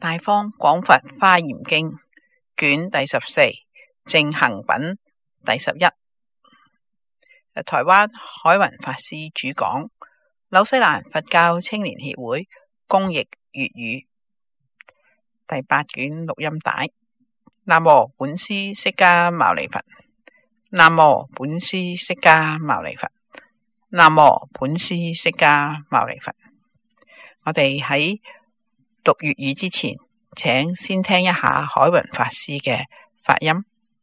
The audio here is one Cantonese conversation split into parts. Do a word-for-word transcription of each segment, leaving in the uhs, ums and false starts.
大方廣佛華嚴經卷第十四正行品第十一，台灣海雲法師主講，紐西蘭佛教青年協會公譯粵語，第八卷錄音帶。南無本師釋迦牟尼佛，南無本師釋迦牟尼佛，南無本師釋迦牟尼佛。我哋喺讀粵語之前，請先聽一下海雲法師嘅發音。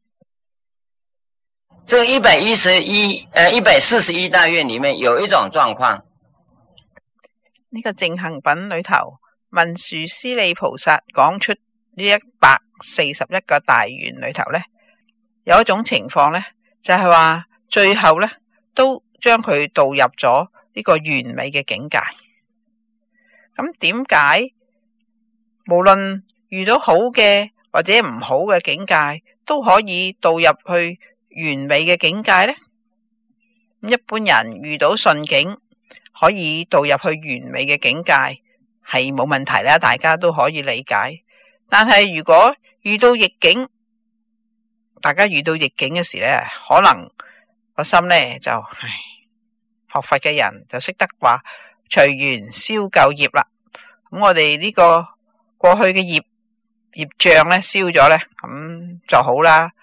這一百一十一，呃，一百四十一大願裏面有一種狀況。 呢個正行品裏頭，文殊師利菩薩講出呢一百四十一個大願裏頭呢，有一種情況呢，就係話最後呢都將佢導入咗呢個完美嘅境界。咁點解無論遇到好嘅或者唔好嘅境界，都可以導入去完美嘅境界呢？一般人遇到順境可以導入去完美嘅境界係冇問題啦，大家都可以理解。但係如果遇到逆境，大家遇到逆境嘅時呢，可能個心呢就唉，學佛嘅人就識得話隨緣消舊業啦。咁我哋呢個過去嘅業業障呢消咗呢，咁就好啦。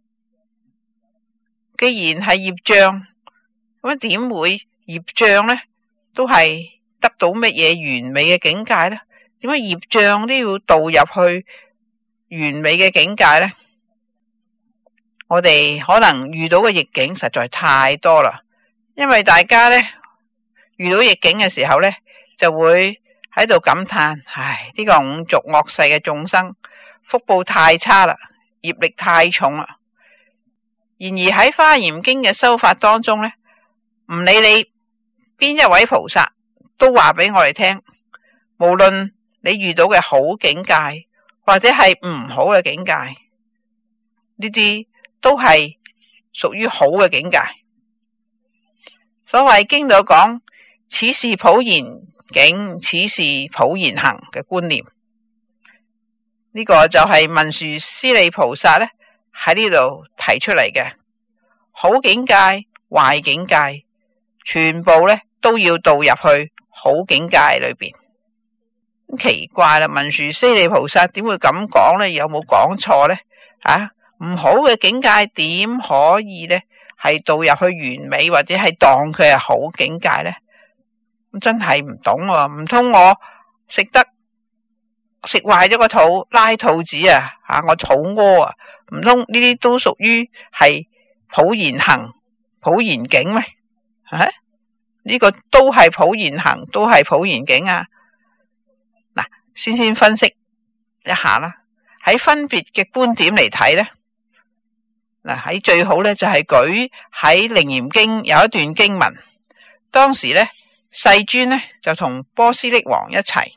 既然係業障，咁點會業障呢都係得到乜嘢完美嘅境界呢？點解業障都要導入去完美嘅境界呢？我哋可能遇到嘅逆境實在太多啦，因為大家呢遇到逆境嘅時候呢，就會喺度感嘆，唉，呢個五濁惡世嘅眾生福報太差啦，業力太重啦。然而喺華嚴經嘅修法當中呢，唔理你邊一位菩薩都話俾我哋聽，無論你遇到嘅好境界或者係唔好嘅境界，呢啲都係屬於好嘅境界。所謂經度講，此是普賢境，此是普賢行嘅觀念，呢、這個就係文殊師利菩薩咧喺呢度提出嚟嘅。好境界、壞境界，全部咧都要導入去好境界裏邊。奇怪啦，文殊師利菩薩點會咁講呢？有冇講錯呢？啊，唔好嘅境界點可以呢係導入去完美，或者係當佢係好境界呢？真係唔懂啊！唔通我食得食壞咗個肚，拉肚子啊？啊，我肚屙啊？唔通呢啲都屬於係普賢行、普賢境咩？啊，呢個都係普賢行，都係普賢境啊！嗱，先先分析一下啦。喺分別嘅觀點嚟睇咧，嗱喺最好咧就係舉喺楞嚴經有一段經文，當時咧世尊咧就同波斯匿王一齊，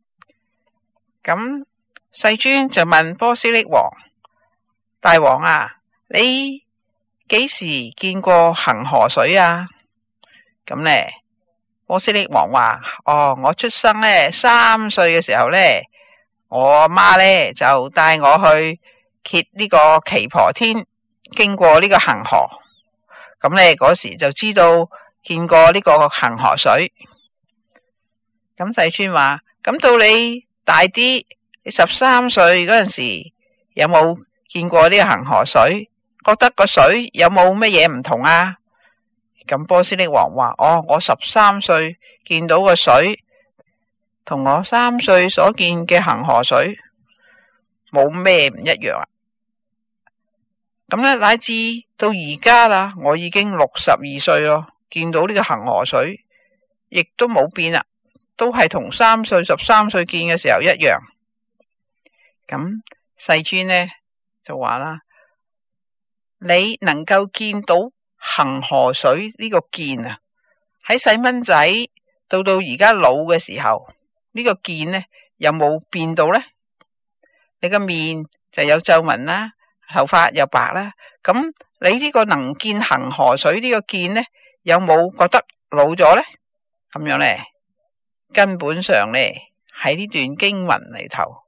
咁世尊就問波斯匿王：大王啊，你幾時見過恒河水啊？咁咧，波斯匿王話：哦，我出生咧三歲嘅時候咧，我阿媽咧就帶我去揭呢個奇婆天，經過呢個恒河。咁咧嗰時就知道見過呢個恒河水。咁世尊話：咁到你大啲，你十三歲嗰陣時，有冇見過呢個恒河水？覺得個水有冇乜嘢唔同啊？咁波斯匿王話：哦，我十三歲見到個水，同我三歲所見嘅恒河水冇咩唔一樣啊！咁咧，乃至到而家啦，我已經六十二歲咯，見到呢個恒河水，亦都冇變啦，都係同三歲、十三歲見嘅時候一樣。咁世尊呢就話啦：你能夠見到恒河水呢個見啊，喺細蚊仔到到而家老嘅時候，呢個見呢有冇變到呢？你個面就有皺紋啦，頭髮又白啦，咁你呢個能見恒河水呢個見呢，有冇覺得老咗呢？咁樣呢，根本上呢喺呢段經文裏頭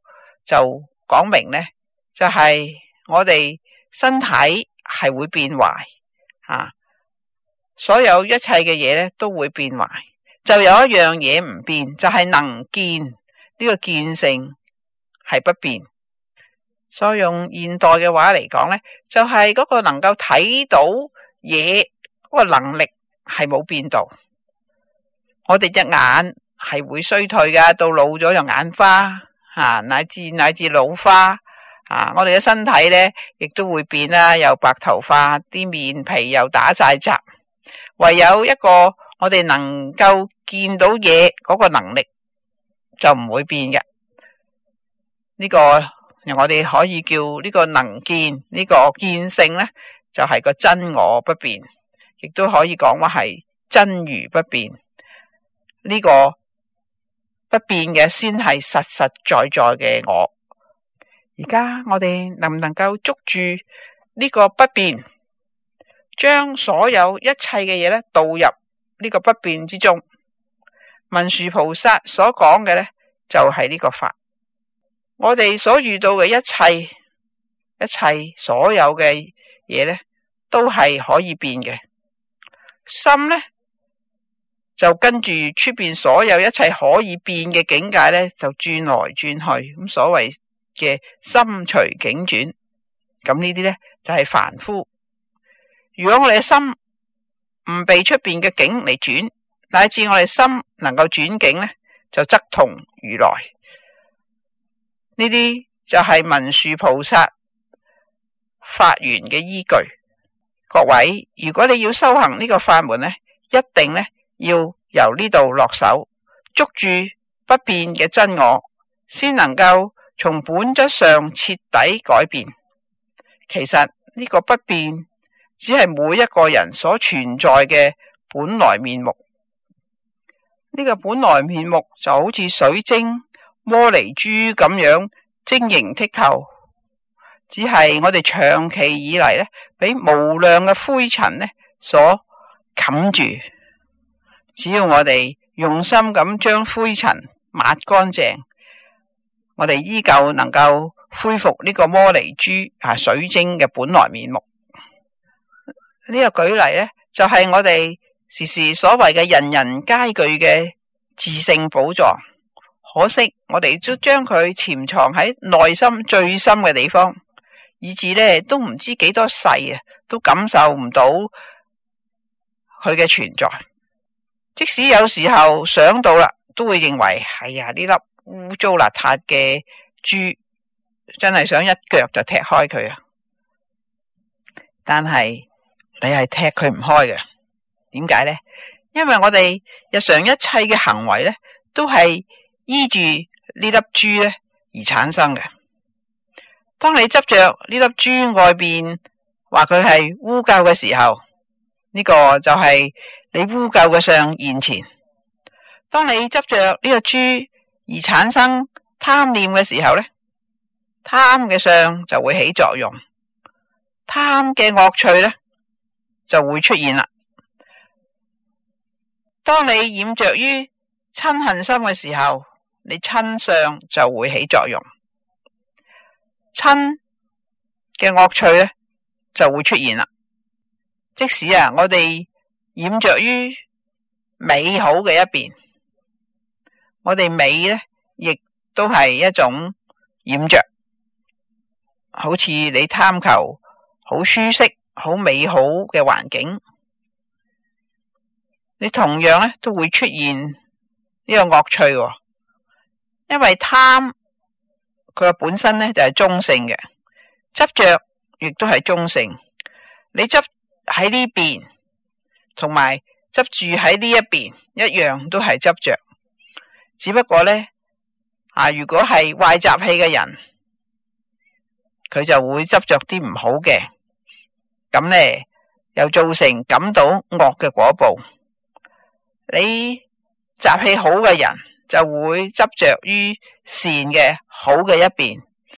就講明呢，就係我哋身體係會變壞啊，所有一切嘅嘢呢都會變壞，就有一樣嘢唔變，就係能見，呢個見性係不變。所以用現代嘅話嚟講呢，就係嗰個能夠睇到嘢嗰個能力係冇變到。我哋隻眼係會衰退噶，到老咗就眼花啊，乃至乃至老花啊。我哋嘅身體呢亦都會變啦，又白頭髮，啲面皮又打晒雜。唯有一個我哋能夠見到嘢嗰個能力就唔會變嘅。呢個我哋可以叫呢個能見，呢個見性呢，就係個真我不變，亦都可以講話係真如不變。呢個不變嘅先係實實在在嘅我。而家我哋能唔能夠捉住呢個不變，將所有一切嘅嘢咧導入呢個不變之中？文殊菩薩所講嘅呢，就係呢個法。我哋所遇到嘅一切一切所有嘅嘢呢，都係可以變嘅。心呢，就跟住出邊所有一切可以變嘅境界呢，就轉來轉去。咁所謂嘅心隨境轉，咁呢啲呢，就係凡夫。如果我哋嘅心唔被出邊嘅境嚟轉，乃至我哋心能夠轉境呢，就則同如來。呢啲就係文殊菩薩發願嘅依據。各位，如果你要修行呢個法門呢，一定呢要由呢度落手，捉住不變嘅真我，先能夠從本質上徹底改變。其實呢個不變只係每一個人所存在嘅本來面目。呢個本來面目就好似水晶、摩尼珠咁樣晶瑩剔透，只係我哋長期以嚟呢，俾無量嘅灰塵呢所冚住。只要我哋用心咁將灰塵抹乾淨，我哋依舊能夠恢復呢個摩尼珠啊水晶嘅本來面目。呢個舉例呢，就係我哋時時所謂嘅人人皆具嘅自性寶藏。可惜我哋都將佢潛藏喺內心最深嘅地方，以至呢都唔知幾多世啊，都感受唔到佢嘅存在。即使有時候想到啦，都會認為係啊，呢粒污糟邋遢嘅珠真係想一腳就踢開佢啊！但係你係踢佢唔開嘅。點解呢？因為我哋日常一切嘅行為呢，都係依住呢粒珠呢而產生嘅。當你執着呢粒珠外邊話佢係污垢嘅時候，呢個就係你污垢嘅相現前。當你執着呢個珠而產生貪念嘅時候呢，貪嘅相就會起作用，貪嘅惡趣呢就會出現啦。當你染着於嗔恨心嘅時候，你嗔相就會起作用，嗔嘅惡趣呢就會出現啦。即使啊，我哋染着於美好嘅一邊，我哋美呢亦都係一種染着。好似你貪求好舒適、好美好嘅環境，你同樣呢都會出現呢個惡趣喎。因為貪佢嘅本身呢就係中性嘅，執着亦都係中性。你執喺呢邊同埋執住喺呢一邊一樣都係執着，只不過呢，啊，如果係壞習氣嘅人，佢就會執着啲唔好嘅，咁呢又造成感到惡嘅果報。你習氣好嘅人就會執着於善嘅好嘅一邊，